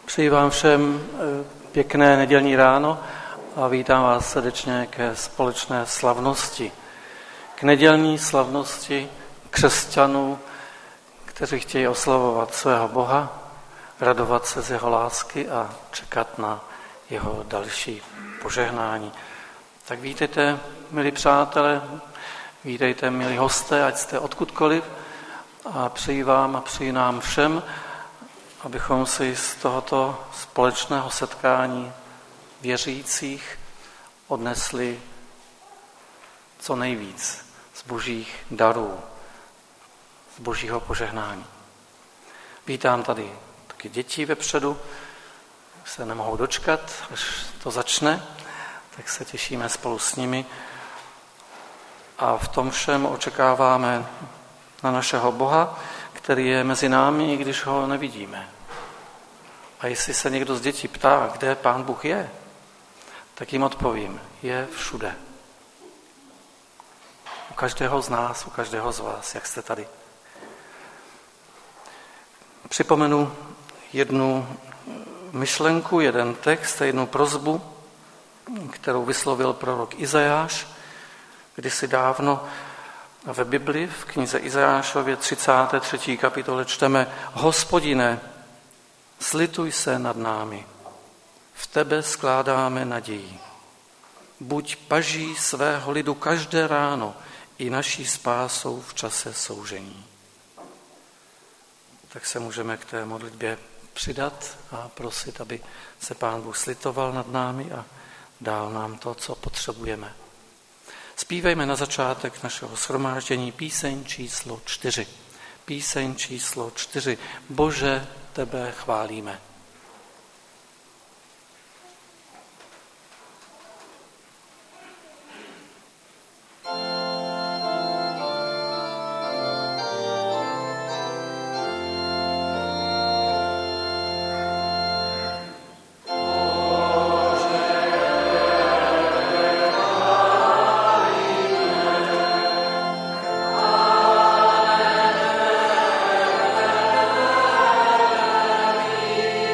Přeji vám všem pěkné nedělní ráno a vítám vás srdečně ke společné slavnosti. K nedělní slavnosti křesťanů, kteří chtějí oslavovat svého Boha, radovat se z jeho lásky a čekat na jeho další požehnání. Tak vítejte, milí přátelé, vítejte, milí hosté, ať jste odkudkoliv, a přeji vám a přeji nám všem, abychom si z tohoto společného setkání věřících odnesli co nejvíc z božích darů, z božího požehnání. Vítám tady taky děti vepředu, se nemohou dočkat, až to začne, tak se těšíme spolu s nimi. A v tom všem očekáváme na našeho Boha, který je mezi námi, i když ho nevidíme. A jestli se někdo z dětí ptá, kde Pán Bůh je, tak jim odpovím, je všude. U každého z nás, u každého z vás, jak jste tady. Připomenu jednu myšlenku, jeden text, jednu prosbu, kterou vyslovil prorok Izajáš kdysi dávno. Ve Bibli, v knize Izajášově 33. kapitole čteme: Hospodine, slituj se nad námi, v tebe skládáme naději. Buď paží svého lidu každé ráno i naší spásou v čase soužení. Tak se můžeme k té modlitbě přidat a prosit, aby se Pán Bůh slitoval nad námi a dal nám to, co potřebujeme. Zpívejme na začátek našeho shromáždění píseň číslo 4. Píseň číslo 4. Bože, tebe chválíme. Amen.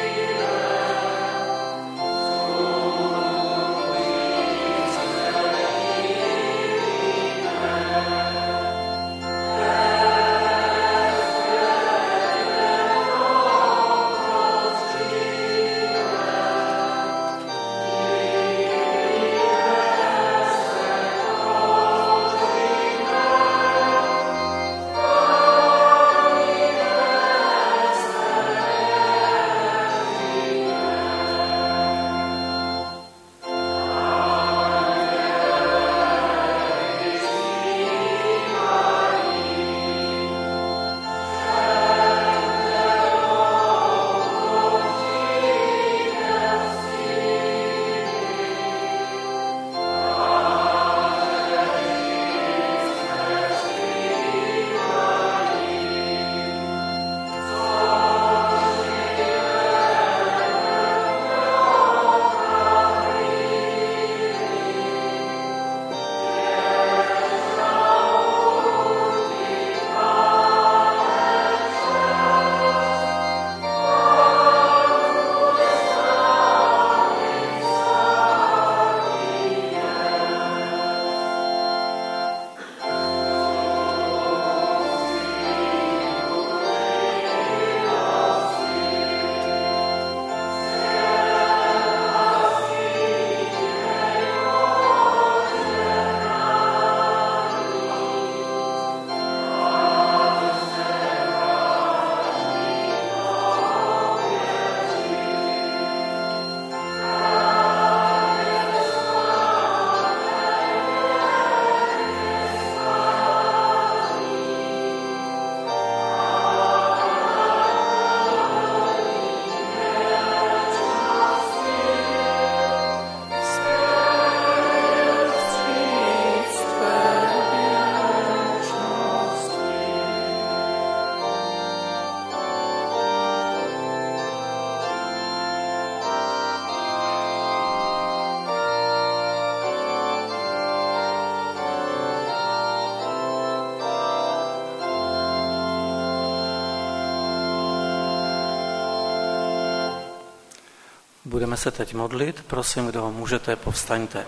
Budeme se teď modlit, prosím, kdo můžete, povstaňte.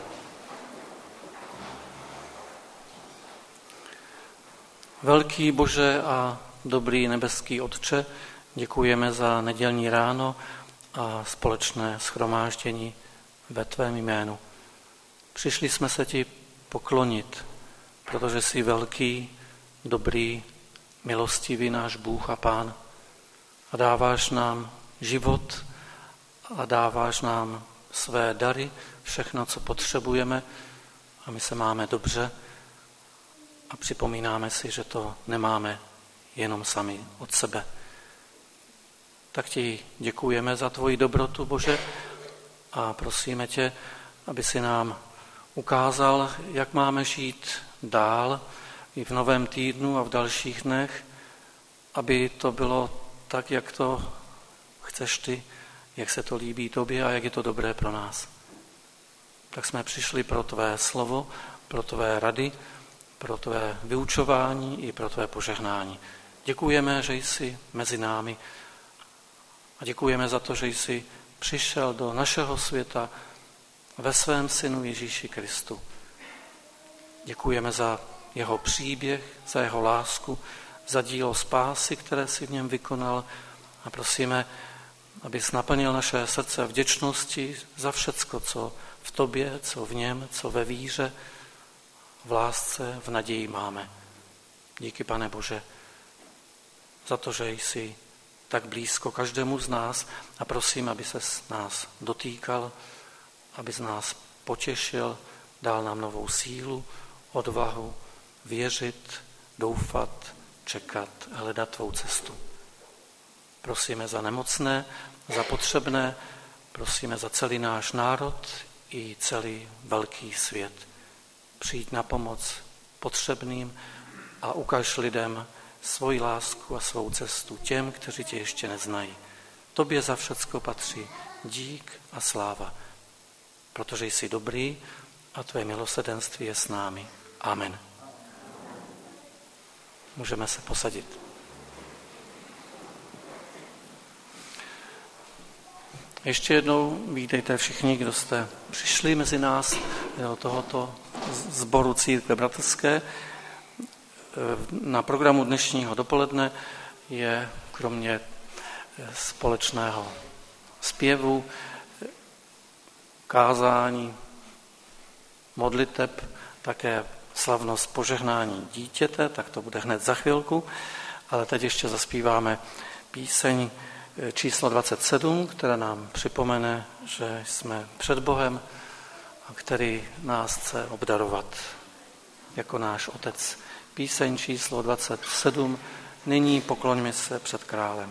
Velký Bože a dobrý nebeský Otče, děkujeme za nedělní ráno a společné shromáždění ve tvém jménu. Přišli jsme se ti poklonit, protože jsi velký, dobrý, milostivý náš Bůh a Pán a dáváš nám život a dáváš nám své dary, všechno, co potřebujeme a my se máme dobře a připomínáme si, že to nemáme jenom sami od sebe. Tak ti děkujeme za tvoji dobrotu, Bože, a prosíme tě, aby si nám ukázal, jak máme žít dál i v novém týdnu a v dalších dnech, aby to bylo tak, jak to chceš ty, jak se to líbí tobě a jak je to dobré pro nás. Tak jsme přišli pro tvé slovo, pro tvé rady, pro tvé vyučování i pro tvé požehnání. Děkujeme, že jsi mezi námi a děkujeme za to, že jsi přišel do našeho světa ve svém synu Ježíši Kristu. Děkujeme za jeho příběh, za jeho lásku, za dílo spásy, které si v něm vykonal a prosíme, abys naplnil naše srdce vděčnosti za všecko, co v tobě, co v něm, co ve víře, v lásce, v naději máme. Díky, Pane Bože, za to, že jsi tak blízko každému z nás a prosím, aby se s nás dotýkal, aby z nás potěšil, dal nám novou sílu, odvahu, věřit, doufat, čekat, hledat tvou cestu. Prosíme za nemocné, za potřebné, prosíme za celý náš národ i celý velký svět. Přijď na pomoc potřebným a ukaž lidem svoji lásku a svou cestu těm, kteří tě ještě neznají. Tobě za všecko patří dík a sláva, protože jsi dobrý a tvé milosrdenství je s námi. Amen. Můžeme se posadit. Ještě jednou vítejte všichni, kdo jste přišli mezi nás do tohoto sboru Církve bratrské. Na programu dnešního dopoledne je kromě společného zpěvu, kázání, modliteb, také slavnost požehnání dítěte, tak to bude hned za chvilku, ale teď ještě zaspíváme píseň číslo 27, která nám připomene, že jsme před Bohem a který nás chce obdarovat jako náš Otec. Píseň číslo 27, nyní pokloňme se před králem.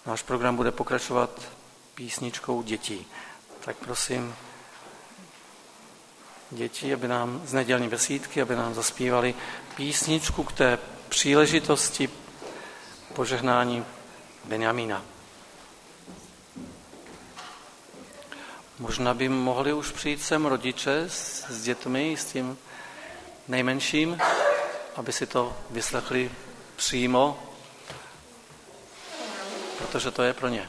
Náš program bude pokračovat písničkou dětí. Tak prosím děti, aby nám z nedělní besídky, aby nám zaspívali písničku k té příležitosti požehnání Benjamína. Možná by mohli už přijít sem rodiče s dětmi, s tím nejmenším, aby si to vyslechli přímo, protože to je pro ně.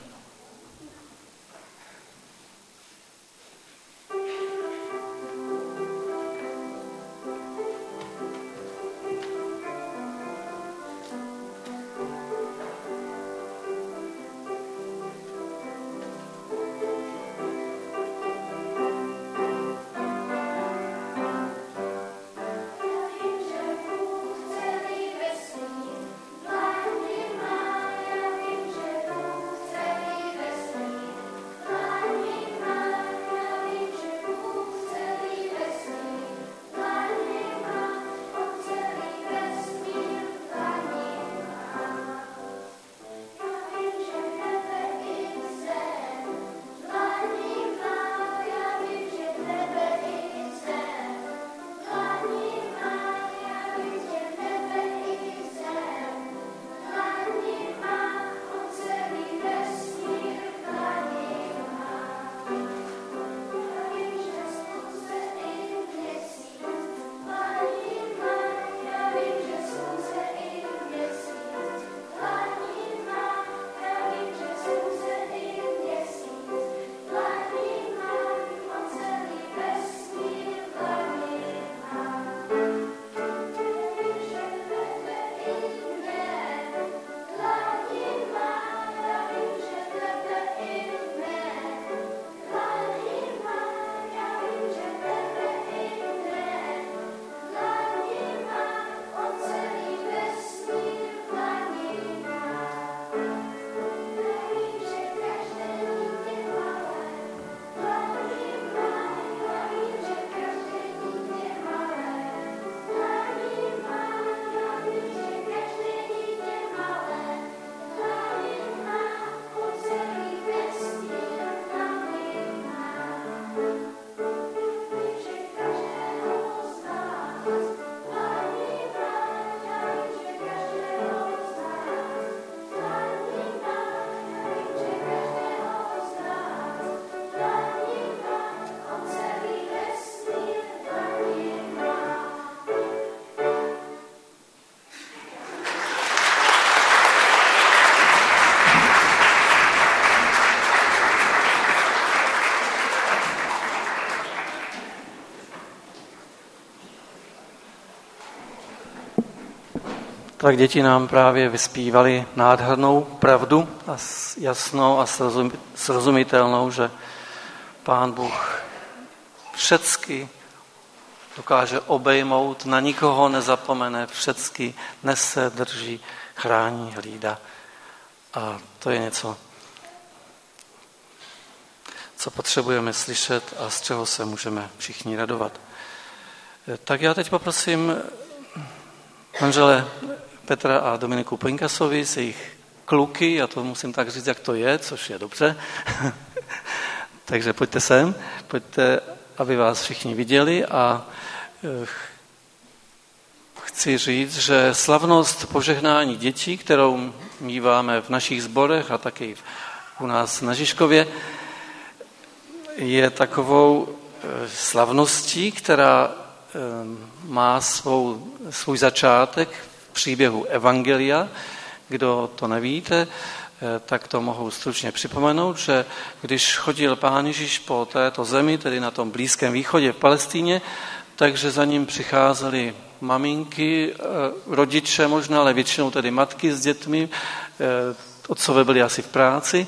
Tak děti nám právě vyspívali nádhernou pravdu a jasnou a srozumitelnou, že Pán Bůh všecky dokáže obejmout, na nikoho nezapomene, všecky nese, drží, chrání, hlídá. A to je něco, co potřebujeme slyšet a z čeho se můžeme všichni radovat. Tak já teď poprosím manžele Petra a Dominiku Poinkasovi z jejich kluky, já to musím tak říct, jak to je, což je dobře. Takže pojďte sem, pojďte, aby vás všichni viděli a chci říct, že slavnost požehnání dětí, kterou míváme v našich sborech a taky u nás na Žižkově, je takovou slavností, která má svůj začátek v příběhu Evangelia. Kdo to nevíte, tak to mohu stručně připomenout, že když chodil Pán Ježíš po této zemi, tedy na tom Blízkém východě v Palestíně, takže za ním přicházely maminky, rodiče možná, ale většinou tedy matky s dětmi, otcové byli asi v práci,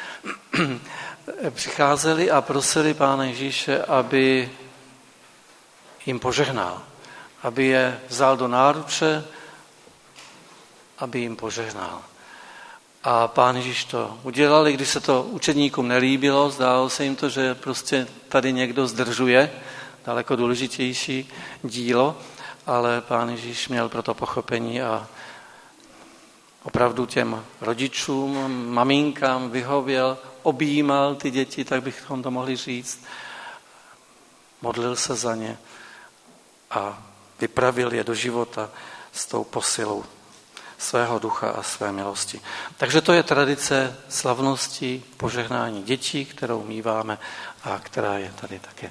přicházeli a prosili Pána Ježíše, aby jim požehnal, aby je vzal do náruče, aby jim požehnal. A Pán Ježíš to udělal, i když se to učedníkům nelíbilo, zdálo se jim to, že prostě tady někdo zdržuje, daleko důležitější dílo, ale Pán Ježíš měl pro to pochopení a opravdu těm rodičům, maminkám vyhověl, objímal ty děti, tak bychom to mohli říct, modlil se za ně a vypravil je do života s tou posilou svého ducha a své milosti. Takže to je tradice slavnosti požehnání dětí, kterou míváme a která je tady také.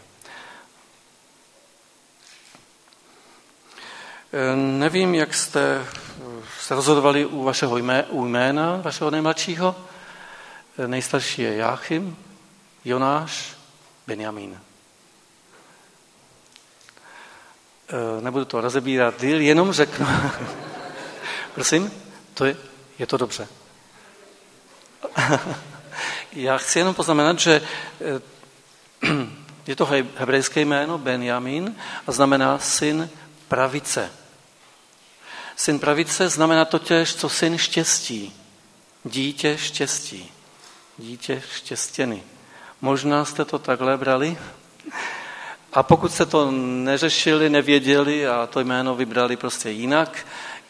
Nevím, jak jste se rozhodovali u vašeho jména, vašeho nejmladšího. Nejstarší je Jáchym, Jonáš, Benjamín. Nebudu to rozebírat, jenom řeknu. Prosím, je to dobře. Já chci jenom poznamenat, že je to hebrejské jméno Benjamín a znamená syn pravice. Syn pravice znamená totéž, co syn štěstí. Dítě štěstí. Dítě štěstěny. Možná jste to takhle brali. A pokud jste to neřešili, nevěděli a to jméno vybrali prostě jinak,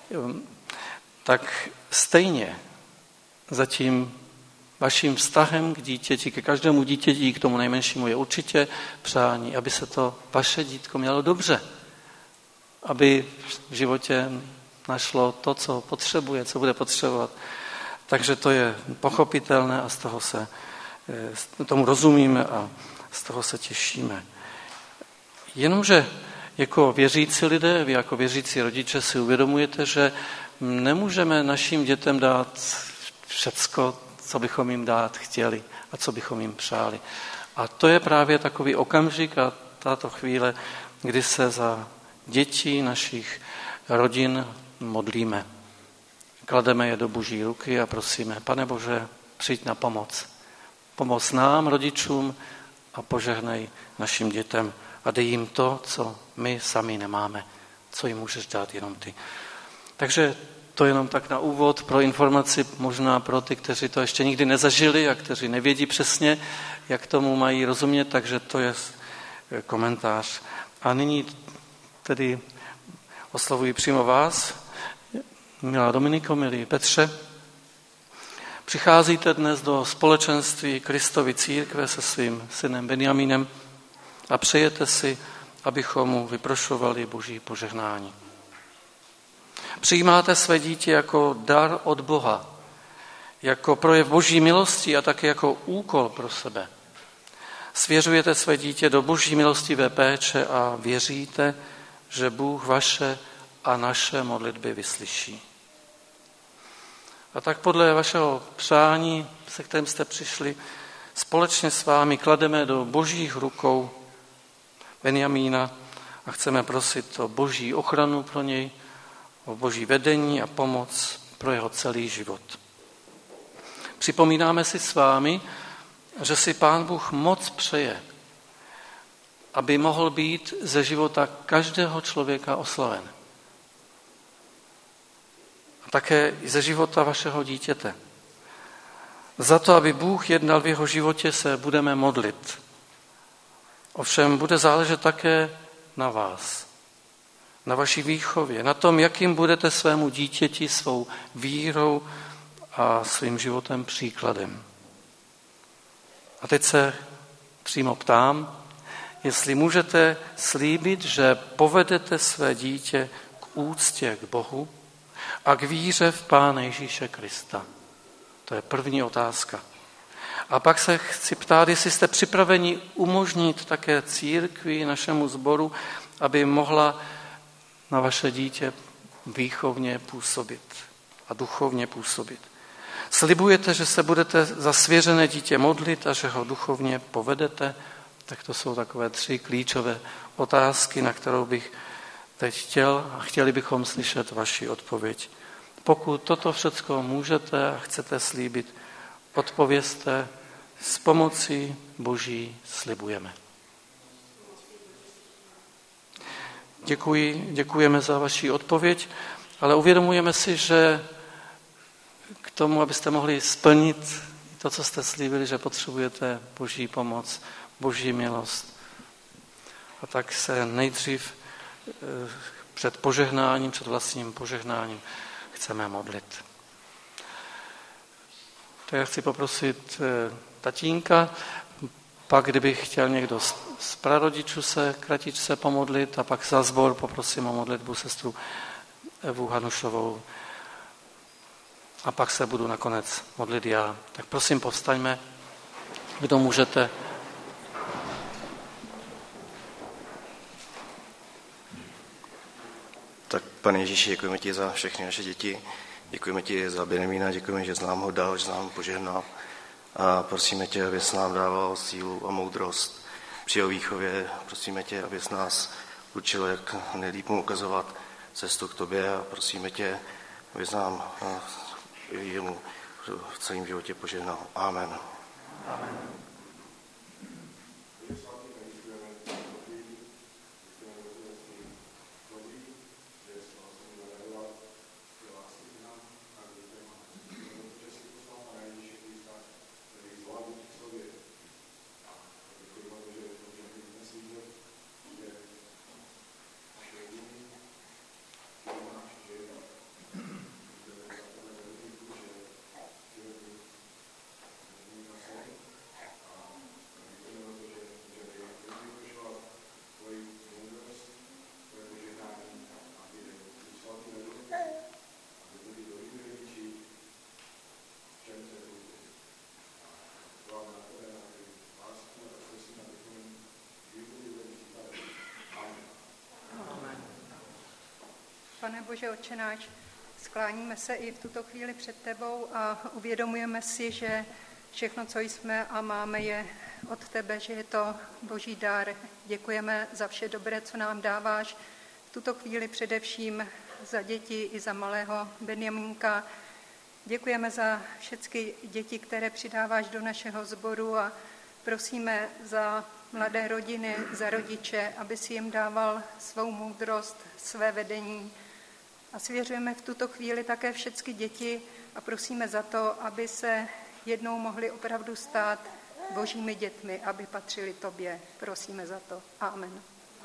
tak stejně za tím vaším vztahem k dítěti, ke každému dítěti, k tomu nejmenšímu je určitě přání, aby se to vaše dítko mělo dobře. Aby v životě našlo to, co potřebuje, co bude potřebovat. Takže to je pochopitelné a z toho se tomu rozumíme a z toho se těšíme. Jenomže jako věřící lidé, vy jako věřící rodiče si uvědomujete, že nemůžeme našim dětem dát všecko, co bychom jim dát chtěli a co bychom jim přáli. A to je právě takový okamžik a tato chvíle, kdy se za děti našich rodin modlíme. Klademe je do Boží ruky a prosíme, Pane Bože, přijď na pomoc. Pomoc nám, rodičům a požehnej našim dětem a dej jim to, co my sami nemáme, co jim můžeš dát jenom ty. Takže to jenom tak na úvod pro informaci, možná pro ty, kteří to ještě nikdy nezažili a kteří nevědí přesně, jak tomu mají rozumět, takže to je komentář. A nyní tedy oslovuji přímo vás, milá Dominiko, milý Petře. Přicházíte dnes do společenství Kristovy církve se svým synem Benjamínem a přejete si, abychom mu vyprošovali Boží požehnání. Přijímáte své dítě jako dar od Boha, jako projev Boží milosti a také jako úkol pro sebe. Svěřujete své dítě do Boží milostivé péče a věříte, že Bůh vaše a naše modlitby vyslyší. A tak podle vašeho přání, se kterým jste přišli, společně s vámi klademe do Božích rukou Benjamína a chceme prosit o Boží ochranu pro něj, o Boží vedení a pomoc pro jeho celý život. Připomínáme si s vámi, že si Pán Bůh moc přeje, aby mohl být ze života každého člověka oslaven. A také i ze života vašeho dítěte. Za to, aby Bůh jednal v jeho životě, se budeme modlit. Ovšem bude záležet také na vás, na vaší výchově, na tom, jakým budete svému dítěti svou vírou a svým životem příkladem. A teď se přímo ptám, jestli můžete slíbit, že povedete své dítě k úctě k Bohu a k víře v Pána Ježíše Krista. To je první otázka. A pak se chci ptát, jestli jste připraveni umožnit také církvi, našemu sboru, aby mohla na vaše dítě výchovně působit a duchovně působit. Slibujete, že se budete za svěřené dítě modlit a že ho duchovně povedete? Tak to jsou takové 3 klíčové otázky, na kterou bych teď chtěl a chtěli bychom slyšet vaši odpověď. Pokud toto všecko můžete a chcete slíbit, odpovězte, s pomocí Boží slibujeme. Děkujeme za vaši odpověď, ale uvědomujeme si, že k tomu, abyste mohli splnit to, co jste slíbili, že potřebujete Boží pomoc, Boží milost. A tak se nejdřív před požehnáním, před vlastním požehnáním chceme modlit. Tak já chci poprosit tatínka, pak kdybych chtěl někdo z prarodičů se kratičce pomodlit a pak za sbor poprosím o modlitbu sestru Evu Hanušovou a pak se budu nakonec modlit já. Tak prosím, povstaňme, kdo můžete. Tak, Pane Ježíši, děkujeme ti za všechny naše děti, děkujeme ti za Benjamína, děkujeme, že jsi nám ho dal, že jsi nám ho požehnal a prosíme tě, abys nám dával sílu a moudrost při jeho výchově. Prosíme tě, abys nás učil, jak nejlíp mu ukazovat cestu k tobě a prosíme tě, abys nám jemu v celém životě požehnal. Amen. Amen. Pane Bože, Otče náš, skláníme se i v tuto chvíli před tebou a uvědomujeme si, že všechno, co jsme a máme, je od tebe, že je to boží dar. Děkujeme za vše dobré, co nám dáváš. V tuto chvíli především za děti i za malého Benjamínka. Děkujeme za všechny děti, které přidáváš do našeho sboru a prosíme za mladé rodiny, za rodiče, aby si jim dával svou moudrost, své vedení. A svěřujeme v tuto chvíli také všechny děti a prosíme za to, aby se jednou mohli opravdu stát božími dětmi, aby patřili tobě. Prosíme za to. Amen.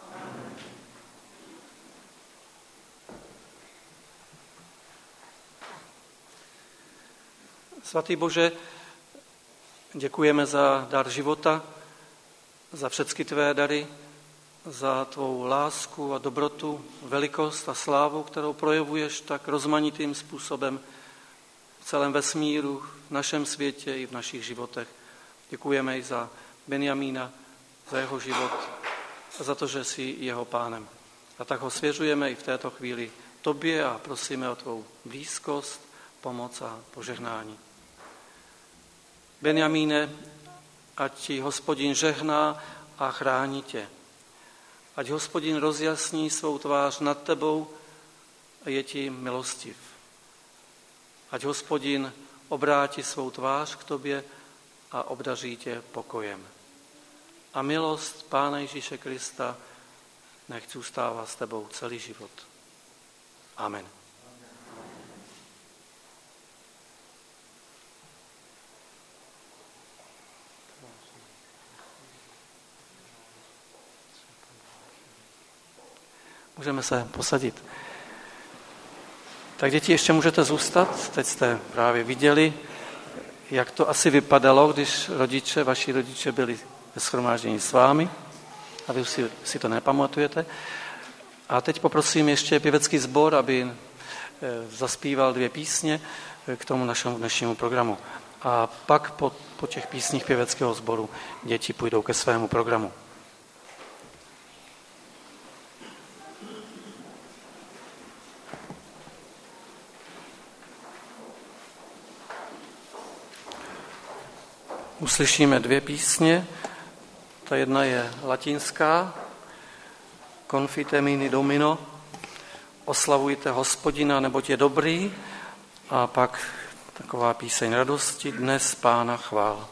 Svatý Bože, děkujeme za dar života, za všechny tvé dary, za tvou lásku a dobrotu, velikost a slávu, kterou projevuješ tak rozmanitým způsobem v celém vesmíru, v našem světě i v našich životech. Děkujeme i za Benjamína, za jeho život a za to, že jsi jeho pánem. A tak ho svěřujeme i v této chvíli tobě a prosíme o tvou blízkost, pomoc a požehnání. Benjamíne, ať ti Hospodin žehná a chrání tě. Ať Hospodin rozjasní svou tvář nad tebou a je ti milostiv. Ať Hospodin obrátí svou tvář k tobě a obdaří tě pokojem. A milost Pána Ježíše Krista nechť zůstává s tebou celý život. Amen. Můžeme se posadit. Tak děti, ještě můžete zůstat. Teď jste právě viděli, jak to asi vypadalo, když vaši rodiče byli ve shromáždění s vámi. A vy si to nepamatujete. A teď poprosím ještě pěvecký sbor, aby zaspíval 2 písně k tomu našemu dnešnímu programu. A pak po těch písních pěveckého sboru děti půjdou ke svému programu. Uslyšíme 2 písně. Ta jedna je latinská, Confite mini Domino, oslavujte Hospodina, neboť je dobrý, a pak taková píseň radosti, Dnes Pána chvál.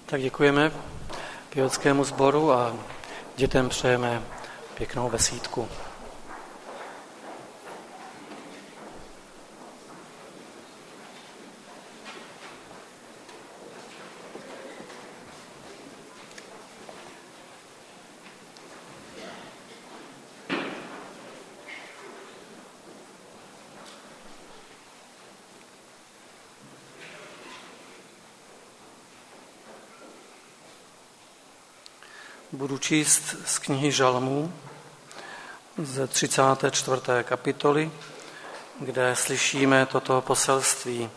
Tak děkujeme pěveckému sboru a dětem přejeme pěknou besídku. Budu číst z knihy Žalmů ze 34. kapitoly, kde slyšíme toto poselství.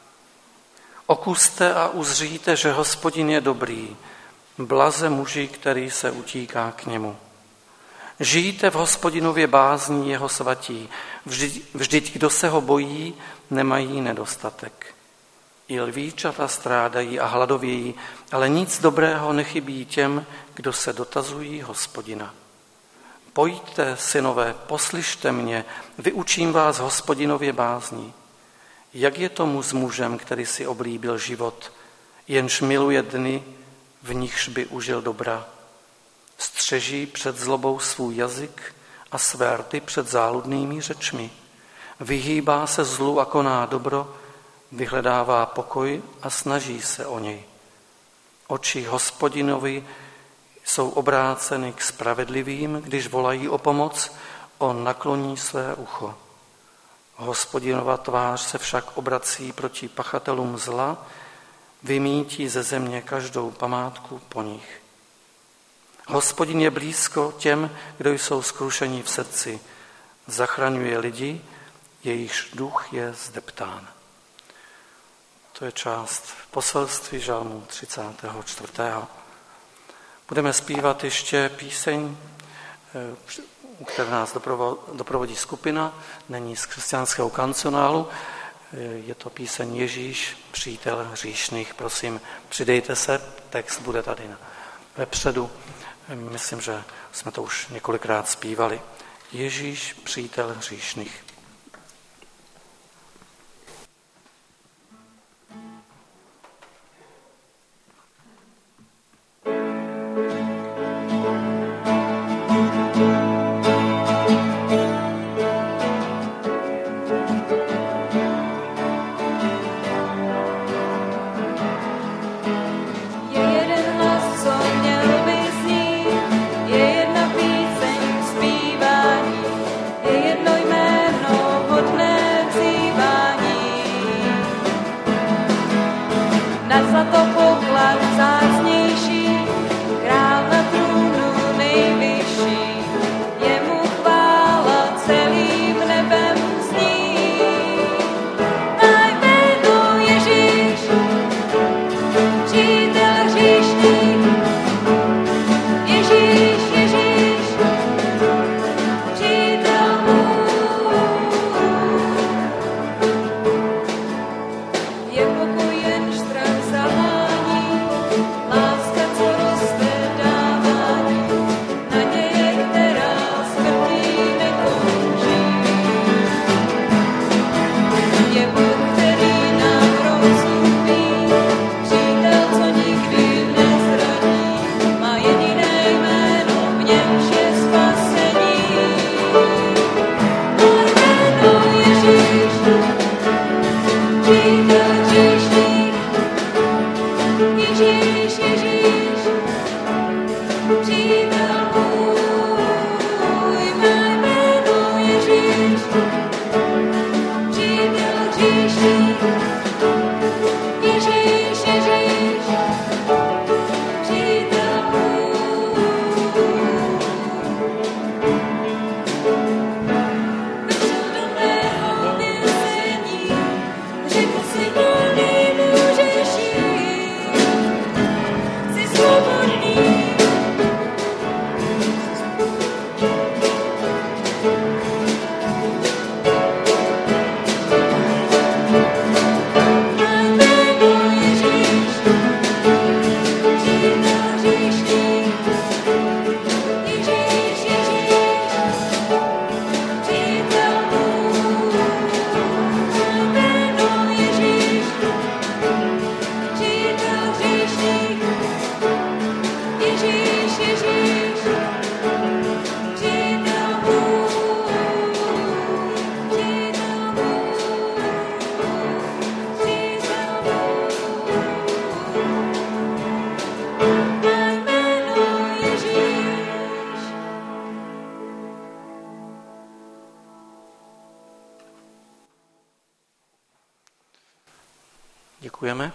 Okuste a uzříte, že Hospodin je dobrý, blaze muži, který se utíká k němu. Žijte v Hospodinově bázní jeho svatí, vždyť kdo se ho bojí, nemají nedostatek. I lvíčata strádají a hladovějí, ale nic dobrého nechybí těm, kdo se dotazují Hospodina. Pojďte, synové, poslyšte mě, vyučím vás Hospodinově bázní. Jak je tomu s mužem, který si oblíbil život, jenž miluje dny, v nichž by užil dobra? Střeží před zlobou svůj jazyk a své rty před záludnými řečmi. Vyhýbá se zlu a koná dobro, vyhledává pokoj a snaží se o něj. Oči Hospodinovi jsou obráceny k spravedlivým, když volají o pomoc, on nakloní své ucho. Hospodinova tvář se však obrací proti pachatelům zla, vymítí ze země každou památku po nich. Hospodin je blízko těm, kdo jsou skrušení v srdci, zachraňuje lidi, jejichž duch je zdeptán. To je část poselství Žalmu 34. Budeme zpívat ještě píseň, která nás doprovodí skupina, není z křesťanského kancionálu, je to píseň Ježíš, přítel hříšných. Prosím, přidejte se, text bude tady vepředu. Myslím, že jsme to už několikrát zpívali. Ježíš, přítel hříšných. Ježíš, děkujeme.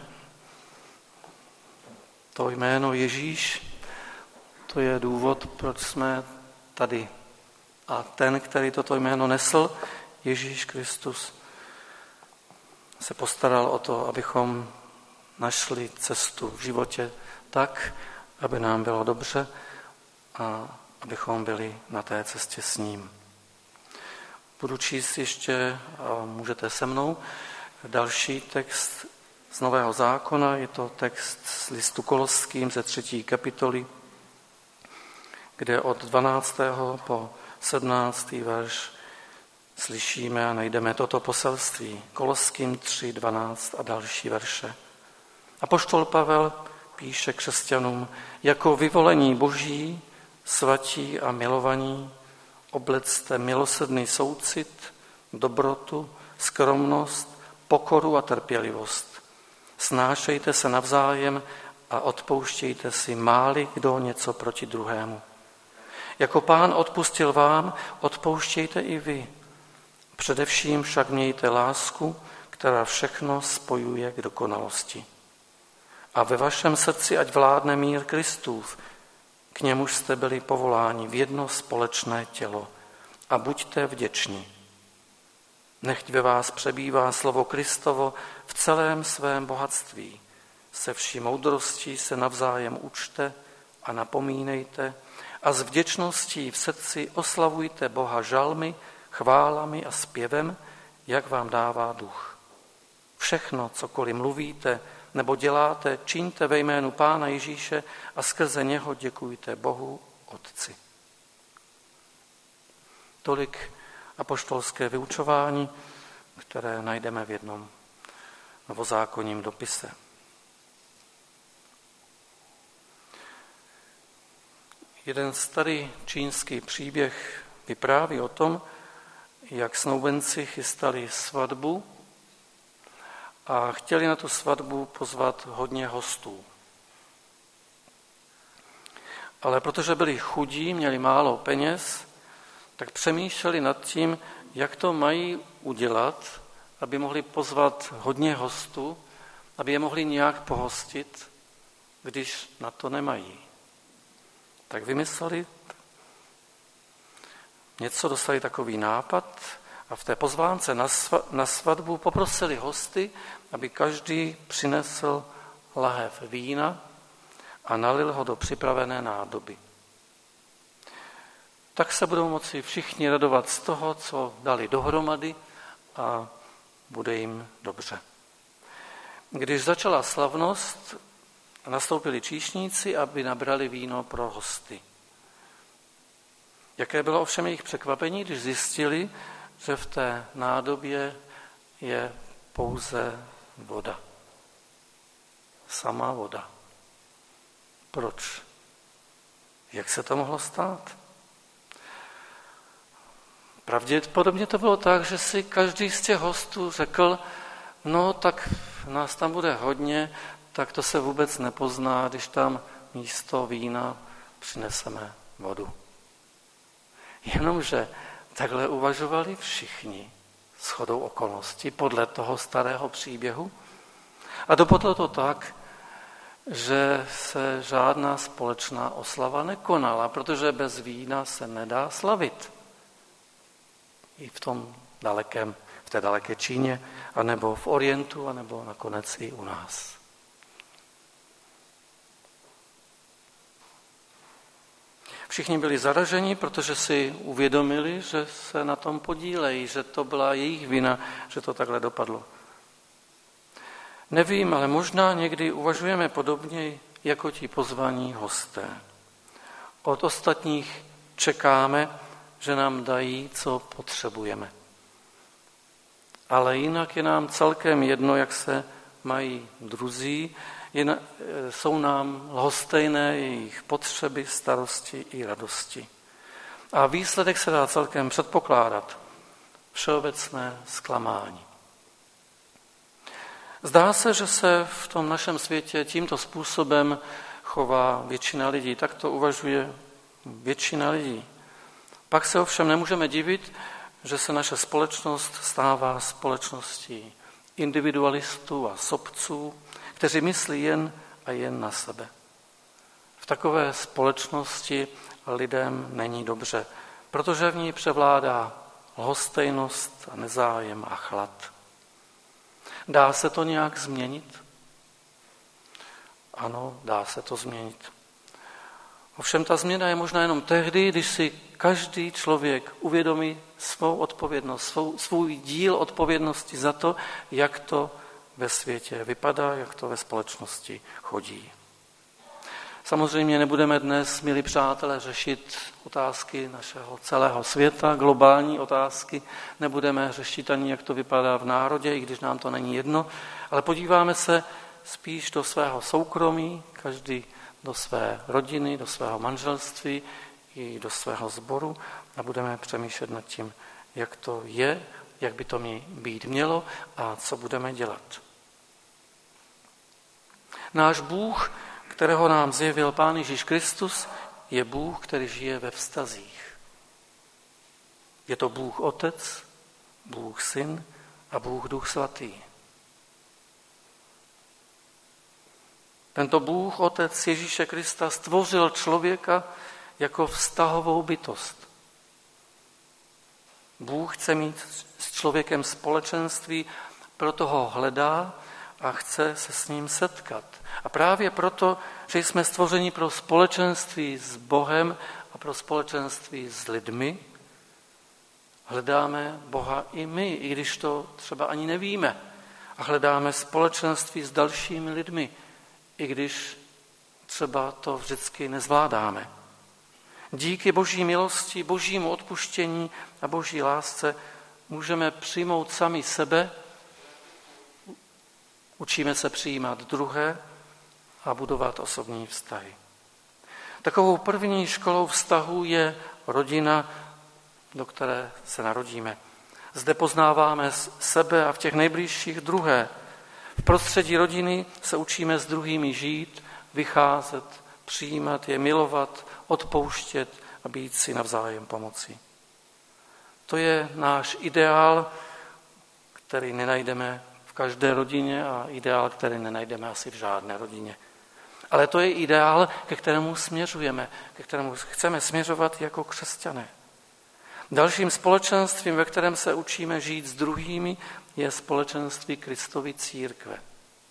To jméno Ježíš, to je důvod, proč jsme tady. A ten, který toto jméno nesl, Ježíš Kristus, se postaral o to, abychom našli cestu v životě tak, aby nám bylo dobře a abychom byli na té cestě s ním. Budu číst ještě, a můžete se mnou, další text z Nového zákona, je to text z listu Koloským ze 3. kapitoly, kde od 12. po 17. verš slyšíme a najdeme toto poselství. Koloským 3, 12 a další verše. Apoštol Pavel píše křesťanům: jako vyvolení Boží, svatí a milovaní, oblecte milosrdný soucit, dobrotu, skromnost, pokoru a trpělivost. Snášejte se navzájem a odpouštějte si, máli kdo něco proti druhému. Jako Pán odpustil vám, odpouštějte i vy. Především však mějte lásku, která všechno spojuje k dokonalosti. A ve vašem srdci ať vládne mír Kristův, k němuž jste byli povoláni v jedno společné tělo. A buďte vděční. Nechť ve vás přebývá slovo Kristovo v celém svém bohatství. Se vší moudrostí se navzájem učte a napomínejte a s vděčností v srdci oslavujte Boha žalmy, chválami a zpěvem, jak vám dává duch. Všechno, cokoliv mluvíte nebo děláte, čiňte ve jménu Pána Ježíše a skrze něho děkujte Bohu Otci. Tolik apoštolské vyučování, které najdeme v jednom novozákonním dopise. Jeden starý čínský příběh vypráví o tom, jak snoubenci chystali svatbu a chtěli na tu svatbu pozvat hodně hostů. Ale protože byli chudí, měli málo peněz, tak přemýšleli nad tím, jak to mají udělat, aby mohli pozvat hodně hostů, aby je mohli nějak pohostit, když na to nemají. Tak vymysleli něco, dostali takový nápad a v té pozvánce na svatbu poprosili hosty, aby každý přinesl lahev vína a nalil ho do připravené nádoby. Tak se budou moci všichni radovat z toho, co dali dohromady a bude jim dobře. Když začala slavnost, nastoupili číšníci, aby nabrali víno pro hosty. Jaké bylo ovšem jejich překvapení, když zjistili, že v té nádobě je pouze voda. Sama voda. Proč? Jak se to mohlo stát? Pravděpodobně to bylo tak, že si každý z těch hostů řekl, no tak nás tam bude hodně, tak to se vůbec nepozná, když tam místo vína přineseme vodu. Jenomže takhle uvažovali všichni shodou okolností podle toho starého příběhu. A dopadlo to tak, že se žádná společná oslava nekonala, protože bez vína se nedá slavit. I v té daleké Číně, anebo v Orientu, anebo nakonec i u nás. Všichni byli zaraženi, protože si uvědomili, že se na tom podílejí, že to byla jejich vina, že to takhle dopadlo. Nevím, ale možná někdy uvažujeme podobně jako ti pozvaní hosté. Od ostatních čekáme, že nám dají, co potřebujeme. Ale jinak je nám celkem jedno, jak se mají druzí, jsou nám lhostejné jejich potřeby, starosti i radosti. A výsledek se dá celkem předpokládat. Všeobecné zklamání. Zdá se, že se v tom našem světě tímto způsobem chová většina lidí. Tak to uvažuje většina lidí. Pak se ovšem nemůžeme divit, že se naše společnost stává společností individualistů a sobců, kteří myslí jen a jen na sebe. V takové společnosti lidem není dobře, protože v ní převládá lhostejnost a nezájem a chlad. Dá se to nějak změnit? Ano, dá se to změnit. Ovšem ta změna je možná jenom tehdy, když si každý člověk uvědomí svou odpovědnost, svůj díl odpovědnosti za to, jak to ve světě vypadá, jak to ve společnosti chodí. Samozřejmě nebudeme dnes, milí přátelé, řešit otázky našeho celého světa, globální otázky, nebudeme řešit ani, jak to vypadá v národě, i když nám to není jedno, ale podíváme se spíš do svého soukromí, každý do své rodiny, do svého manželství i do svého sboru a budeme přemýšlet nad tím, jak to je, jak by to být mělo a co budeme dělat. Náš Bůh, kterého nám zjevil Pán Ježíš Kristus, je Bůh, který žije ve vztazích. Je to Bůh Otec, Bůh Syn a Bůh Duch Svatý. Tento Bůh Otec Ježíše Krista stvořil člověka jako vztahovou bytost. Bůh chce mít s člověkem společenství, proto ho hledá a chce se s ním setkat. A právě proto, že jsme stvořeni pro společenství s Bohem a pro společenství s lidmi, hledáme Boha i my, i když to třeba ani nevíme. A hledáme společenství s dalšími lidmi, i když třeba to vždycky nezvládáme. Díky Boží milosti, Božímu odpuštění a Boží lásce můžeme přijmout sami sebe, učíme se přijímat druhé a budovat osobní vztahy. Takovou první školou vztahů je rodina, do které se narodíme. Zde poznáváme sebe a v těch nejbližších druhé. V prostředí rodiny se učíme s druhými žít, vycházet, přijímat je, milovat, odpouštět a být si navzájem pomoci. To je náš ideál, který nenajdeme v každé rodině a ideál, který nenajdeme asi v žádné rodině. Ale to je ideál, ke kterému směřujeme, ke kterému chceme směřovat jako křesťané. Dalším společenstvím, ve kterém se učíme žít s druhými, je společenství Kristovy církve.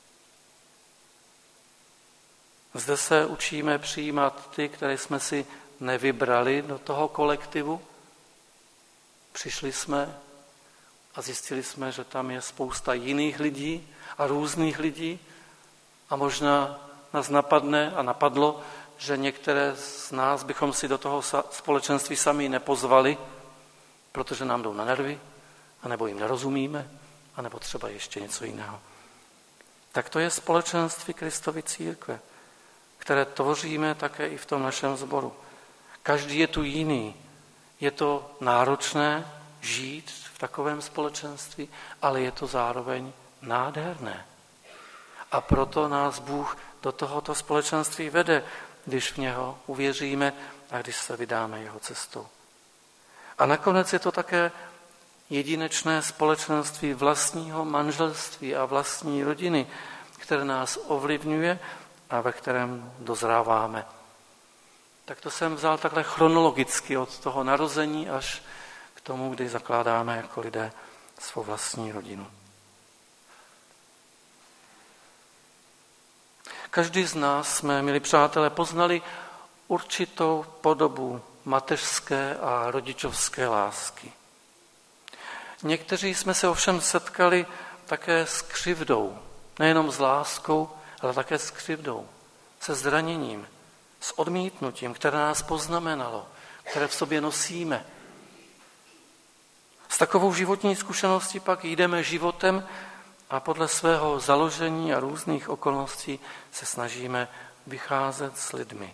Zde se učíme přijímat ty, které jsme si nevybrali do toho kolektivu. Přišli jsme a zjistili jsme, že tam je spousta jiných lidí a různých lidí a možná nás napadne a napadlo, že některé z nás bychom si do toho společenství sami nepozvali, protože nám jdou na nervy, anebo jim nerozumíme, anebo třeba ještě něco jiného. Tak to je společenství Kristovy církve, které tvoříme také i v tom našem sboru. Každý je tu jiný. Je to náročné žít v takovém společenství, ale je to zároveň nádherné. A proto nás Bůh do tohoto společenství vede, když v něho uvěříme a když se vydáme jeho cestou. A nakonec je to také jedinečné společenství vlastního manželství a vlastní rodiny, které nás ovlivňuje a ve kterém dozráváme. Tak to jsem vzal takhle chronologicky od toho narození až k tomu, kdy zakládáme jako lidé svou vlastní rodinu. Každý z nás jsme, milí přátelé, poznali určitou podobu mateřské a rodičovské lásky. Někteří jsme se ovšem setkali také s křivdou, nejenom s láskou, ale také s křivdou, se zraněním, s odmítnutím, které nás poznamenalo, které v sobě nosíme. S takovou životní zkušeností pak jdeme životem a podle svého založení a různých okolností se snažíme vycházet s lidmi.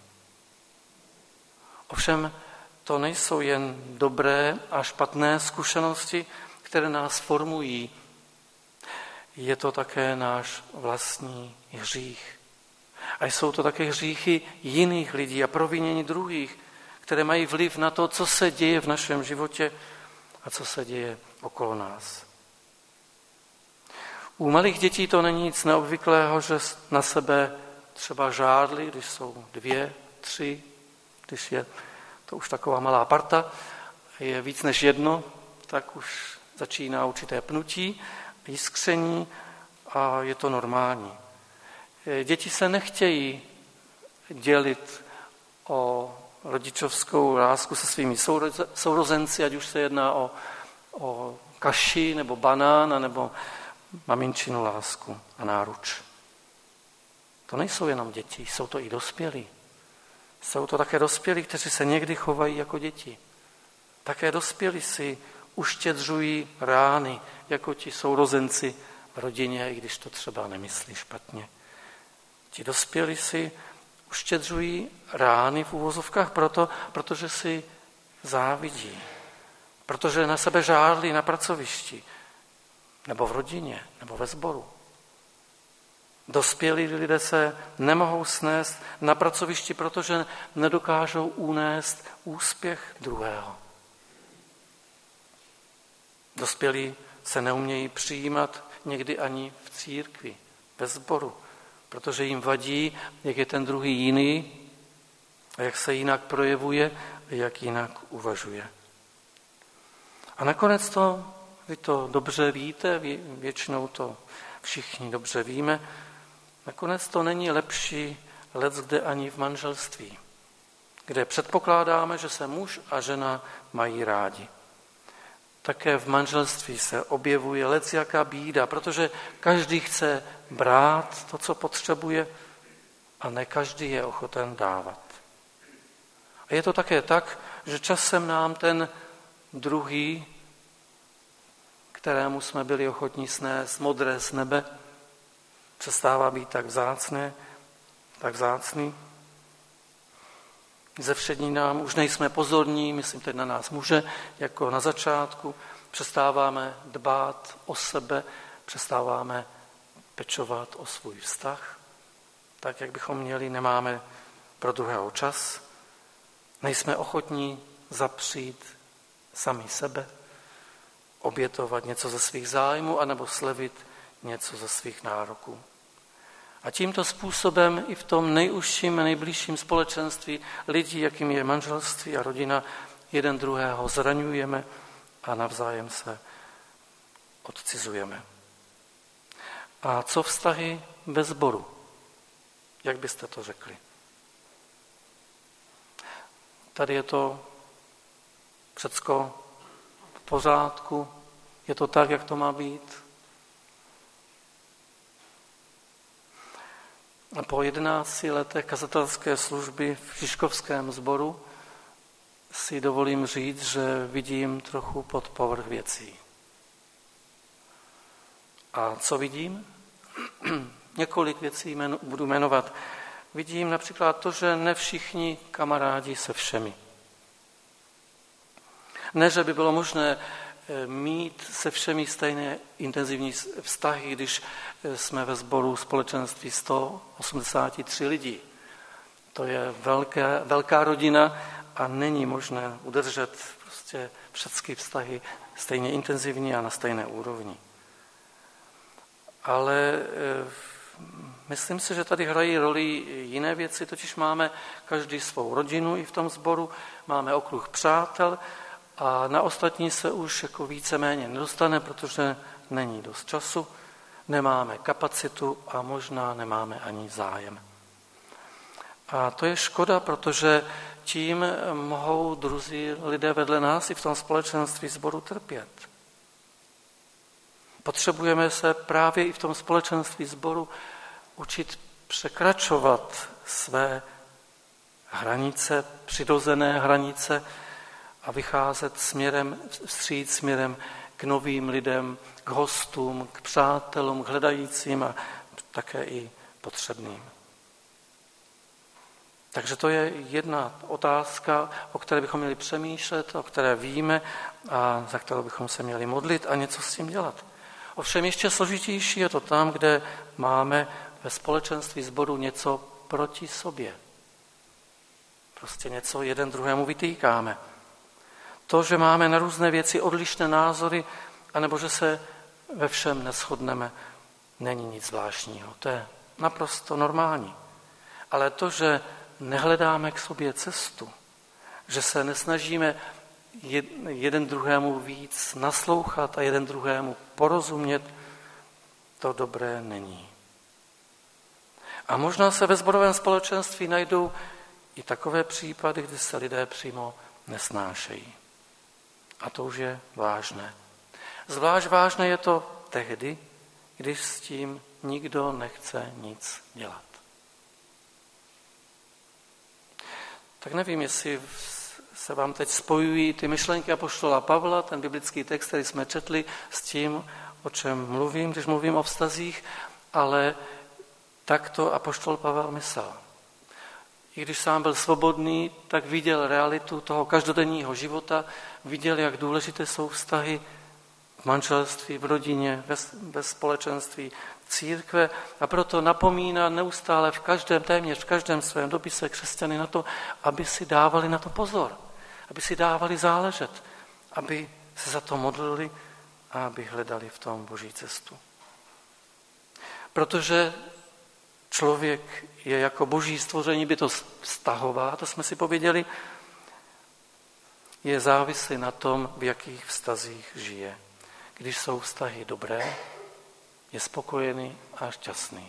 Ovšem to nejsou jen dobré a špatné zkušenosti, které nás formují. Je to také náš vlastní hřích. A jsou to také hříchy jiných lidí a provinění druhých, které mají vliv na to, co se děje v našem životě a co se děje okolo nás. U malých dětí to není nic neobvyklého, že na sebe třeba žádli, když jsou 2, 3, když je to už taková malá parta, je víc než 1, tak už začíná určité pnutí, jiskření a je to normální. Děti se nechtějí dělit o rodičovskou lásku se svými sourozenci, ať už se jedná o kaši nebo banán, nebo maminčinu lásku a náruč. To nejsou jenom děti, jsou to i dospělí. Jsou to také dospělí, kteří se někdy chovají jako děti. Také dospělí si uštědřují rány, jako ti sourozenci v rodině, i když to třeba nemyslí špatně. Ti dospělí si uštědřují rány v uvozovkách protože si závidí, protože na sebe žádlí na pracovišti, nebo v rodině, nebo ve sboru. Dospělí lidé se nemohou snést na pracovišti, protože nedokážou unést úspěch druhého. Dospělí se neumějí přijímat někdy ani v církvi, ve sboru, protože jim vadí, jak je ten druhý jiný a jak se jinak projevuje a jak jinak uvažuje. A nakonec vy to dobře víte, většinou to všichni dobře víme, nakonec to není lepší leckde ani v manželství, kde předpokládáme, že se muž a žena mají rádi. Také v manželství se objevuje lecjaká bída, protože každý chce brát to, co potřebuje, a ne každý je ochoten dávat. A je to také tak, že časem nám ten druhý, kterému jsme byli ochotní snést modré z nebe, přestává být tak vzácný. Ze všední nám už nejsme pozorní, myslím teď na nás muže, jako na začátku, přestáváme dbát o sebe, přestáváme pečovat o svůj vztah, tak, jak bychom měli, nemáme pro druhého čas, nejsme ochotní zapřít sami sebe, obětovat něco ze svých zájmů, anebo slevit něco ze svých nároků. A tímto způsobem i v tom nejužším a nejbližším společenství lidí, jakým je manželství a rodina, jeden druhého zraňujeme a navzájem se odcizujeme. A co vztahy ve sboru? Jak byste to řekli? Tady je to všecko v pořádku, je to tak, jak to má být. A po 11 letech kazatelské služby v Žižkovském sboru si dovolím říct, že vidím trochu pod povrch věcí. A co vidím? Několik věcí budu jmenovat. Vidím například to, že ne všichni kamarádi se všemi. Ne, že by bylo možné mít se všemi stejné intenzivní vztahy, když jsme ve sboru společenství 183 lidí. To je velká rodina a není možné udržet prostě všechny vztahy stejně intenzivní a na stejné úrovni. Ale myslím si, že tady hrají roli jiné věci, totiž máme každý svou rodinu i v tom sboru, máme okruh přátel a na ostatní se už jako víceméně nedostane, protože není dost času, nemáme kapacitu a možná nemáme ani zájem. A to je škoda, protože tím mohou druzí lidé vedle nás i v tom společenství sboru trpět. Potřebujeme se právě i v tom společenství sboru učit překračovat své hranice, přirozené hranice a vycházet vstříc směrem k novým lidem, k hostům, k přátelům, k hledajícím a také i potřebným. Takže to je jedna otázka, o které bychom měli přemýšlet, o které víme a za kterou bychom se měli modlit a něco s tím dělat. Ovšem ještě složitější je to tam, kde máme ve společenství sboru něco proti sobě. Prostě něco jeden druhému vytýkáme. To, že máme na různé věci odlišné názory, anebo že se ve všem neshodneme, není nic zvláštního, to je naprosto normální. Ale to, že nehledáme k sobě cestu, že se nesnažíme jeden druhému víc naslouchat a jeden druhému porozumět, to dobré není. A možná se ve sborovém společenství najdou i takové případy, kdy se lidé přímo nesnášejí. A to už je vážné. Zvlášť vážné je to tehdy, když s tím nikdo nechce nic dělat. Tak nevím, jestli se vám teď spojují ty myšlenky apoštola Pavla, ten biblický text, který jsme četli, s tím, o čem mluvím, když mluvím o vztazích, ale tak to apoštol Pavel myslel. I když sám byl svobodný, tak viděl realitu toho každodenního života, viděl, jak důležité jsou vztahy v manželství, v rodině, ve společenství, církve, a proto napomíná neustále téměř v každém svém dopise křesťany na to, aby si dávali na to pozor, aby si dávali záležet, aby se za to modlili a aby hledali v tom Boží cestu. Protože člověk je jako Boží stvoření bytost vztahová, to jsme si pověděli, je závislý na tom, v jakých vztazích žije. Když jsou vztahy dobré, je spokojený a šťastný.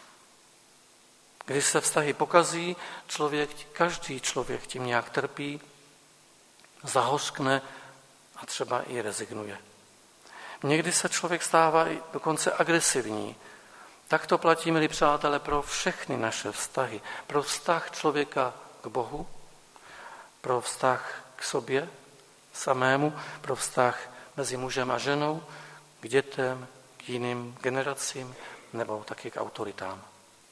Když se vztahy pokazí, každý člověk tím nějak trpí, zahořkne a třeba i rezignuje. Někdy se člověk stává i dokonce agresivní. Tak to platí, milí přátelé, pro všechny naše vztahy. Pro vztah člověka k Bohu, pro vztah k sobě samému, pro vztah mezi mužem a ženou, k dětem, k jiným generacím nebo taky k autoritám.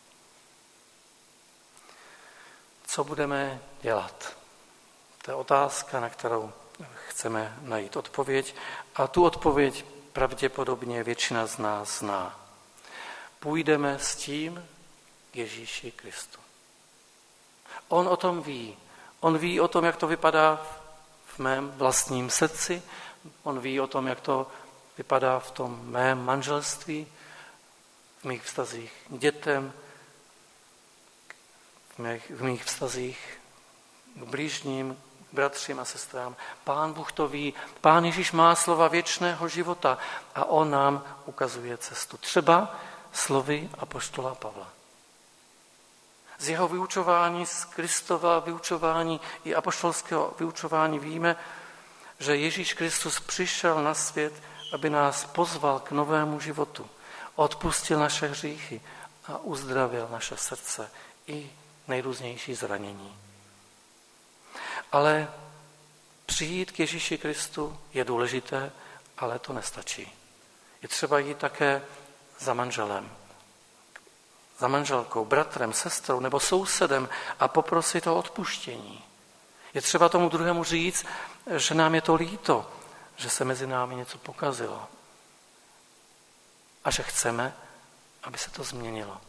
Co budeme dělat? To je otázka, na kterou chceme najít odpověď, a tu odpověď pravděpodobně většina z nás zná. Půjdeme s tím k Ježíši Kristu. On o tom ví. On ví o tom, jak to vypadá v mém vlastním srdci. On ví o tom, jak to vypadá v tom mém manželství, v mých vztazích k dětem, v mých vztazích k blížním, k bratřím a sestrám. Pán Bůh to ví. Pán Ježíš má slova věčného života a on nám ukazuje cestu. Třeba slovy apoštola Pavla. Z jeho vyučování, z Kristova vyučování i apoštolského vyučování víme, že Ježíš Kristus přišel na svět, aby nás pozval k novému životu, odpustil naše hříchy a uzdravil naše srdce i nejrůznější zranění. Ale přijít k Ježíši Kristu je důležité, ale to nestačí. Je třeba jít také za manželem, za manželkou, bratrem, sestrou nebo sousedem a poprosit o odpuštění. Je třeba tomu druhému říct, že nám je to líto, že se mezi námi něco pokazilo a že chceme, aby se to změnilo.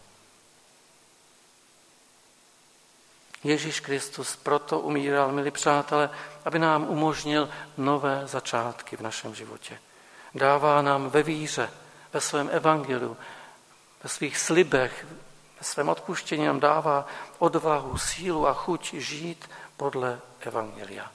Ježíš Kristus proto umíral, milí přátelé, aby nám umožnil nové začátky v našem životě. Dává nám ve víře, ve svém evangeliu, ve svých slibech, ve svém odpuštění nám dává odvahu, sílu a chuť žít podle evangelia.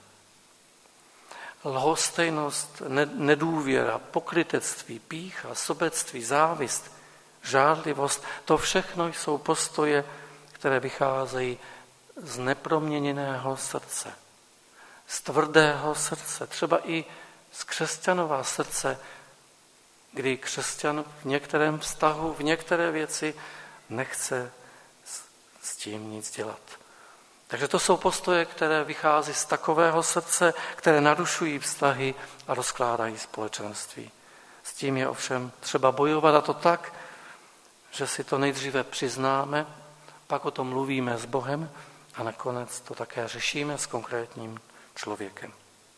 Lhostejnost, nedůvěra, pokrytectví, pýcha, sobectví, závist, žádlivost, to všechno jsou postoje, které vycházejí z neproměněného srdce, z tvrdého srdce, třeba i z křesťanova srdce, kdy křesťan v některém vztahu, v některé věci nechce s tím nic dělat. Takže to jsou postoje, které vychází z takového srdce, které narušují vztahy a rozkládají společenství. S tím je ovšem třeba bojovat, a to tak, že si to nejdříve přiznáme, pak o tom mluvíme s Bohem a nakonec to také řešíme s konkrétním člověkem.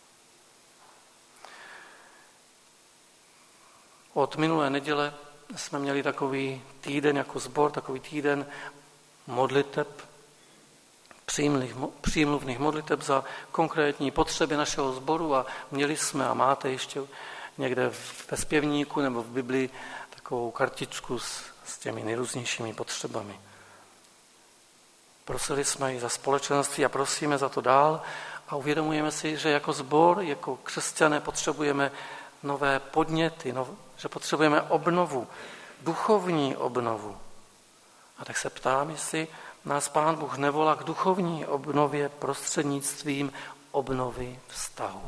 Od minulé neděle jsme měli takový týden jako sbor, takový týden modliteb, přímluvných modliteb za konkrétní potřeby našeho sboru, a měli jsme a máte ještě někde ve zpěvníku nebo v Biblii takovou kartičku s těmi nejrůznějšími potřebami. Prosili jsme ji za společenství a prosíme za to dál a uvědomujeme si, že jako sbor, jako křesťané potřebujeme nové podněty, že potřebujeme obnovu, duchovní obnovu. A tak se ptám, jestli nás Pán Bůh nevolá k duchovní obnově prostřednictvím obnovy vztahu.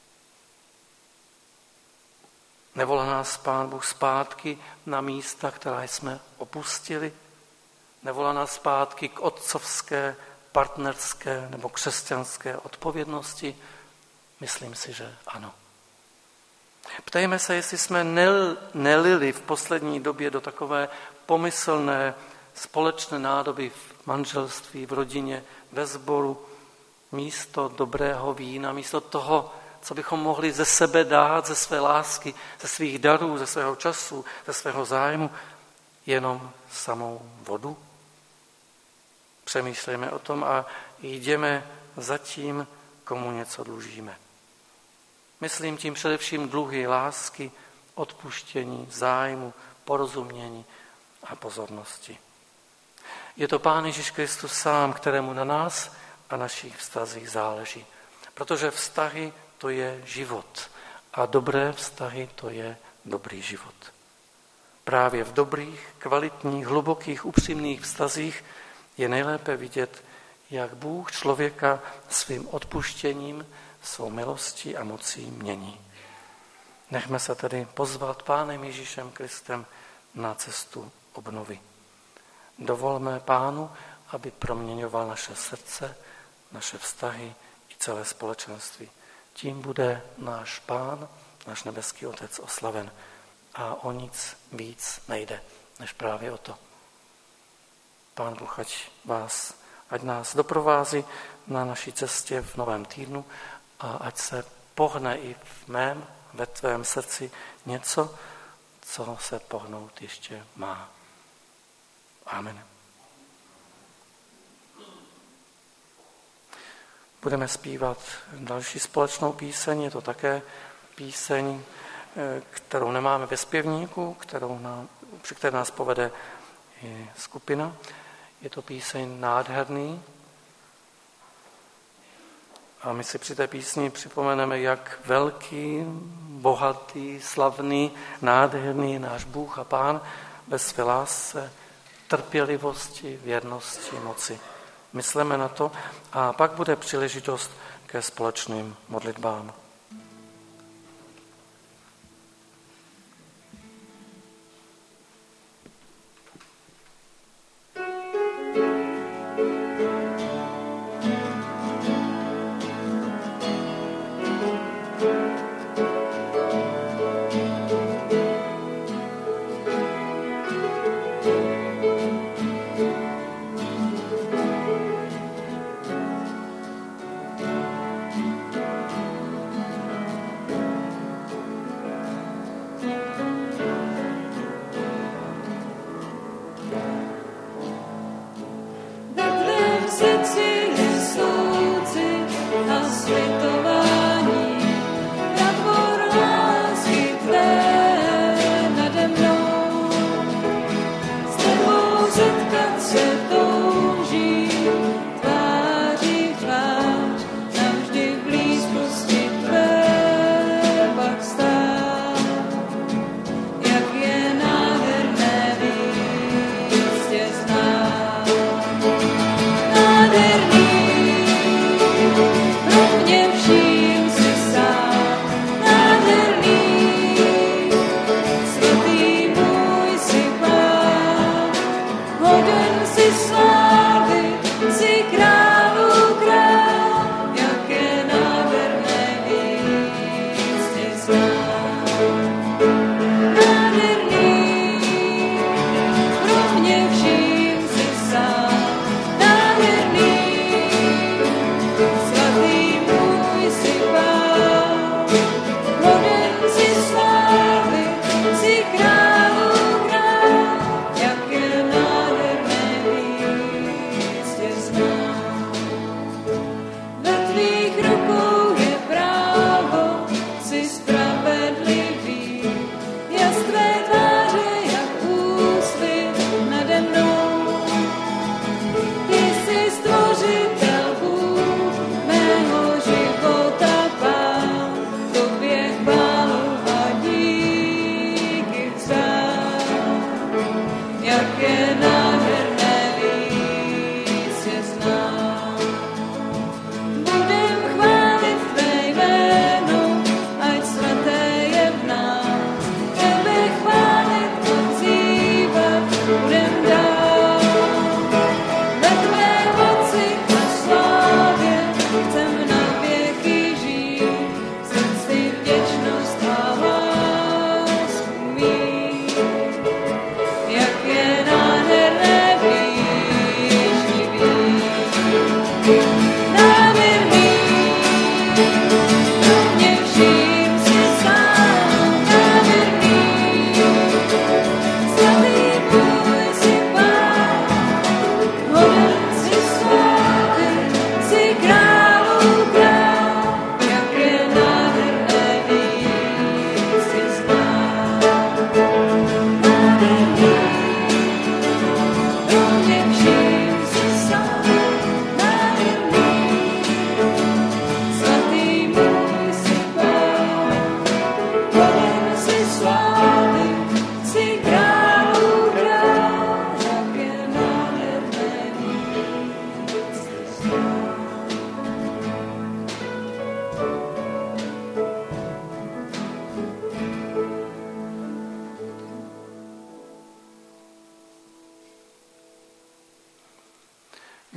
Nevolá nás Pán Bůh zpátky na místa, která jsme opustili? Nevolá nás zpátky k otcovské, partnerské nebo křesťanské odpovědnosti? Myslím si, že ano. Ptejme se, jestli jsme nelili v poslední době do takové pomyslné společné nádoby v manželství, v rodině, ve sboru, místo dobrého vína, místo toho, co bychom mohli ze sebe dát, ze své lásky, ze svých darů, ze svého času, ze svého zájmu, jenom samou vodu. Přemýšlejme o tom a jdeme za tím, komu něco dlužíme. Myslím tím především dluhy lásky, odpuštění, zájmu, porozumění a pozornosti. Je to Pán Ježíš Kristus sám, kterému na nás a našich vztazích záleží. Protože vztahy to je život a dobré vztahy to je dobrý život. Právě v dobrých, kvalitních, hlubokých, upřímných vztazích je nejlépe vidět, jak Bůh člověka svým odpuštěním, svou milostí a mocí mění. Nechme se tedy pozvat Pánem Ježíšem Kristem na cestu obnovy. Dovolme Pánu, aby proměňoval naše srdce, naše vztahy i celé společenství. Tím bude náš Pán, náš nebeský Otec oslaven. A o nic víc nejde, než právě o to. Pán Bůh, ať nás doprovází na naší cestě v novém týdnu a ať se pohne i v mém, ve tvém srdci něco, co se pohnout ještě má. Amen. Budeme zpívat další společnou píseň, je to také píseň, kterou nemáme ve zpěvníku, při které nás povede skupina. Je to píseň Nádherný. A my si při té písni připomeneme, jak velký, bohatý, slavný, nádherný náš Bůh a Pán ve své lásce, trpělivosti, věrnosti, moci. Myslíme na to a pak bude příležitost ke společným modlitbám. Nádherný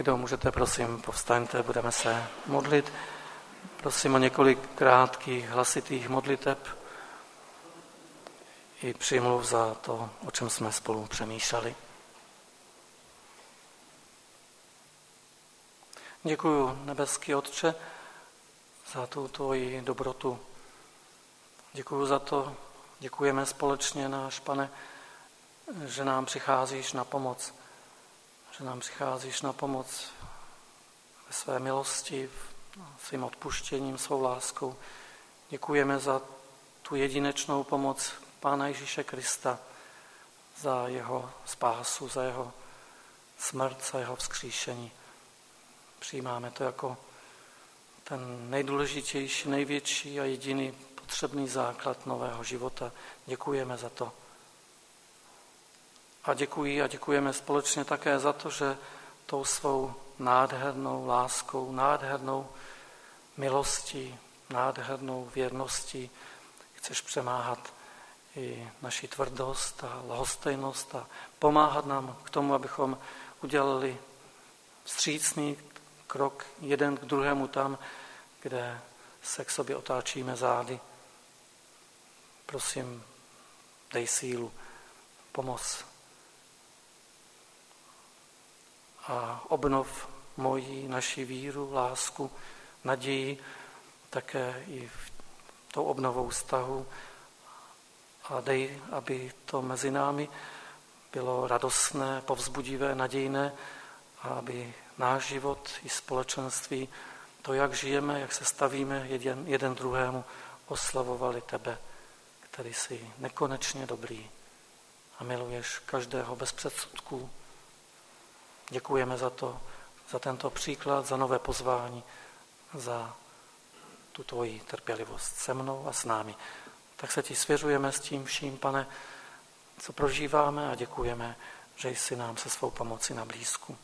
Kdo můžete, prosím, povstaňte, budeme se modlit. Prosím o několik krátkých, hlasitých modliteb i přimluv za to, o čem jsme spolu přemýšleli. Děkuju, nebeský Otče, za tu tvoji dobrotu. Děkuju za to, děkujeme společně, náš Pane, že nám přicházíš na pomoc. Že nám přicházíš na pomoc ve své milosti, svým odpuštěním, svou láskou. Děkujeme za tu jedinečnou pomoc Pána Ježíše Krista, za jeho spásu, za jeho smrt, za jeho vzkříšení. Přijímáme to jako ten nejdůležitější, největší a jediný potřebný základ nového života. Děkujeme za to. A děkujeme společně také za to, že tou svou nádhernou láskou, nádhernou milostí, nádhernou věrností chceš přemáhat i naši tvrdost a lhostejnost a pomáhat nám k tomu, abychom udělali vstřícný krok jeden k druhému tam, kde se k sobě otáčíme zády. Prosím, dej sílu, pomoz a obnov naši víru, lásku, naději, také i tou obnovou vztahu a dej, aby to mezi námi bylo radostné, povzbudivé, nadějné a aby náš život i společenství, to, jak žijeme, jak se stavíme jeden druhému, oslavovali tebe, který jsi nekonečně dobrý a miluješ každého bez předsudků. Děkujeme za to, za tento příklad, za nové pozvání, za tu tvoji trpělivost se mnou a s námi. Tak se ti svěřujeme s tím vším, Pane, co prožíváme a děkujeme, že jsi nám se svou pomocí na blízku.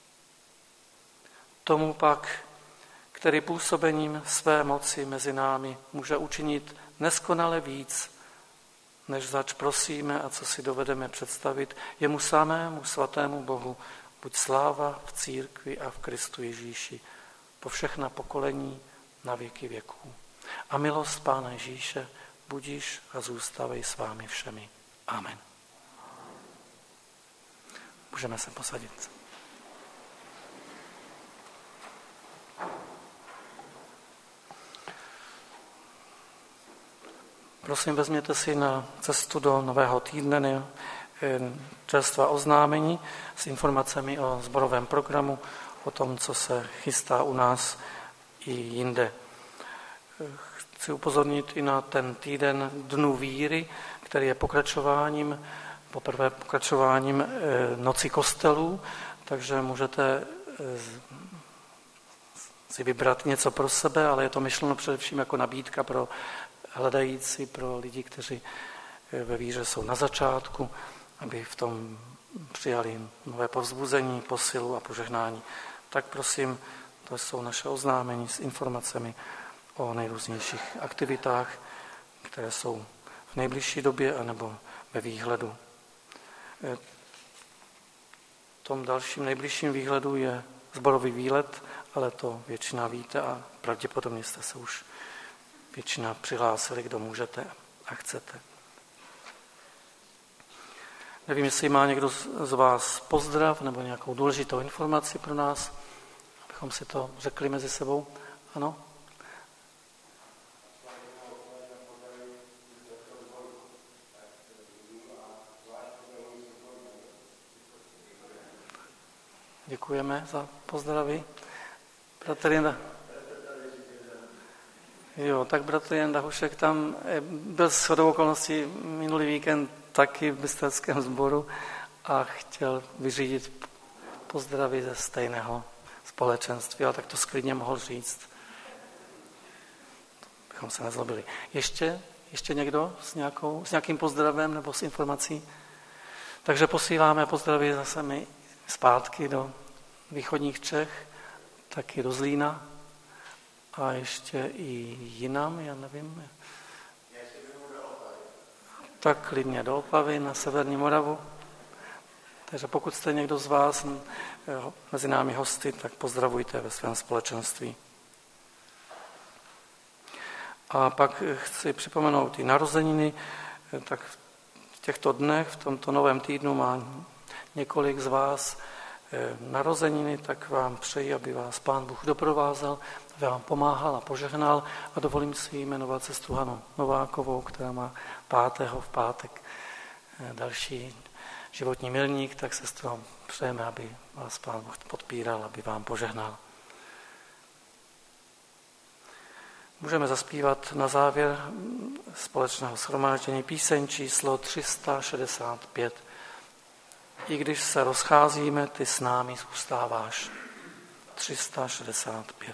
Tomu pak, který působením své moci mezi námi může učinit neskonale víc, než zač prosíme a co si dovedeme představit, jemu samému svatému Bohu, buď sláva v církvi a v Kristu Ježíši, po všechna pokolení na věky věků. A milost Pána Ježíše budiš a zůstavej s vámi všemi. Amen. Můžeme se posadit. Prosím, vezměte si na cestu do nového týdne čerstva oznámení s informacemi o sborovém programu, o tom, co se chystá u nás i jinde. Chci upozornit i na ten týden Dnů víry, který je pokračováním Noci kostelů, takže můžete si vybrat něco pro sebe, ale je to myšleno především jako nabídka pro hledající, pro lidi, kteří ve víře jsou na začátku, aby v tom přijali nové povzbuzení, posilu a požehnání. Tak prosím, to jsou naše oznámení s informacemi o nejrůznějších aktivitách, které jsou v nejbližší době anebo ve výhledu. V tom dalším nejbližším výhledu je sborový výlet, ale to většina víte a pravděpodobně jste se už většina přihlásili, kdo můžete a chcete. Nevím, jestli má někdo z vás pozdrav nebo nějakou důležitou informaci pro nás, abychom si to řekli mezi sebou. Ano? Děkujeme za pozdravy. Bratr Jenda. Jo, tak bratr Jenda Hušek tam byl shodou okolností minulý víkend taky v bystrském sboru a chtěl vyřídit pozdravy ze stejného společenství, ale tak to sklidně mohl říct. Bychom se nezlobili. Ještě někdo s nějakým pozdravem nebo s informací? Takže posíláme pozdravy zase my zpátky do východních Čech, taky do Zlína a ještě i jinam, já nevím. Tak klidně do Opavy na severní Moravu. Takže pokud jste někdo z vás mezi námi hosty, tak pozdravujte ve svém společenství. A pak chci připomenout i narozeniny, tak v těchto dnech, v tomto novém týdnu má několik z vás narozeniny, tak vám přeji, aby vás Pán Bůh doprovázel, aby vám pomáhal a požehnal a dovolím si jmenovat sestru Hanu Novákovou, která má 5. v pátek další životní milník, tak sestru přejeme, aby vás Pán Bůh podpíral, aby vám požehnal. Můžeme zaspívat na závěr společného shromáždění píseň číslo 365. I když se rozcházíme, ty s námi zůstáváš. 365.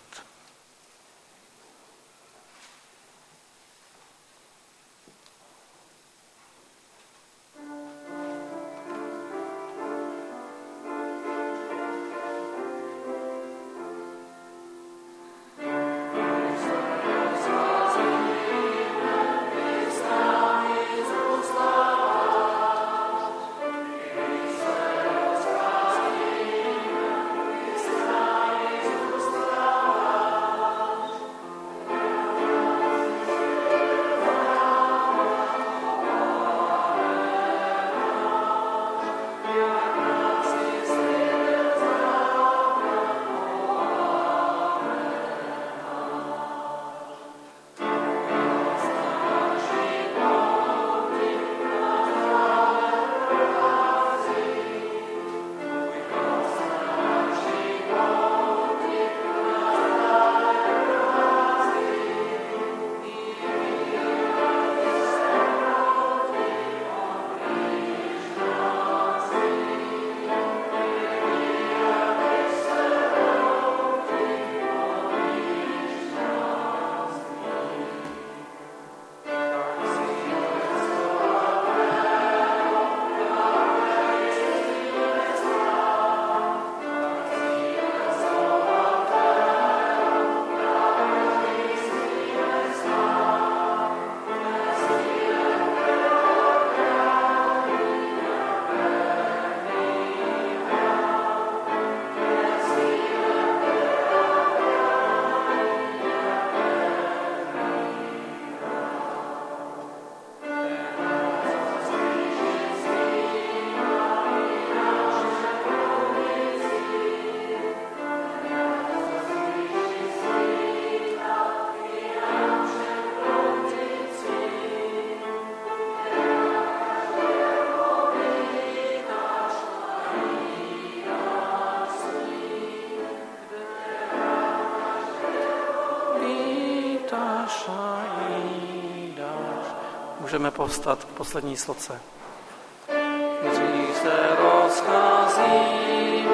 Můžeme povstat k poslední sloce. Když se rozcházíme,